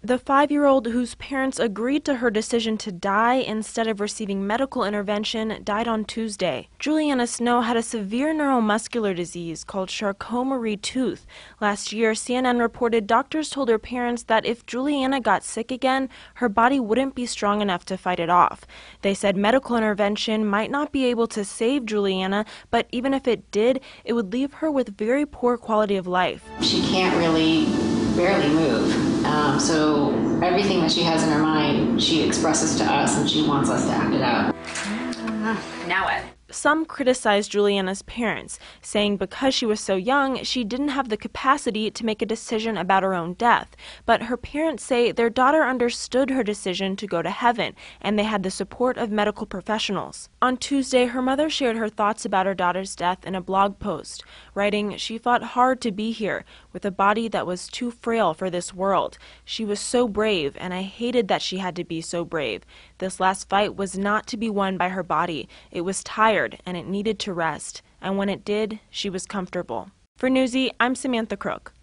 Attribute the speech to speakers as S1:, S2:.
S1: The 5-year-old, whose parents agreed to her decision to die instead of receiving medical intervention, died on Tuesday. Juliana Snow had a severe neuromuscular disease called Charcot-Marie-Tooth. Last year, CNN reported doctors told her parents that if Juliana got sick again, her body wouldn't be strong enough to fight it off. They said medical intervention might not be able to save Juliana, but even if it did, it would leave her with very poor quality of life.
S2: She can't really barely move. So everything that she has in her mind, she expresses to us, and she wants us to act it out.
S3: Now what?
S1: Some criticized Juliana's parents, saying because she was so young, she didn't have the capacity to make a decision about her own death. But her parents say their daughter understood her decision to go to heaven, and they had the support of medical professionals. On Tuesday, her mother shared her thoughts about her daughter's death in a blog post, writing, "She fought hard to be here, with a body that was too frail for this world. She was so brave, and I hated that she had to be so brave. This last fight was not to be won by her body. It was tired, and it needed to rest. And when it did, she was comfortable." For Newsy, I'm Samantha Crook.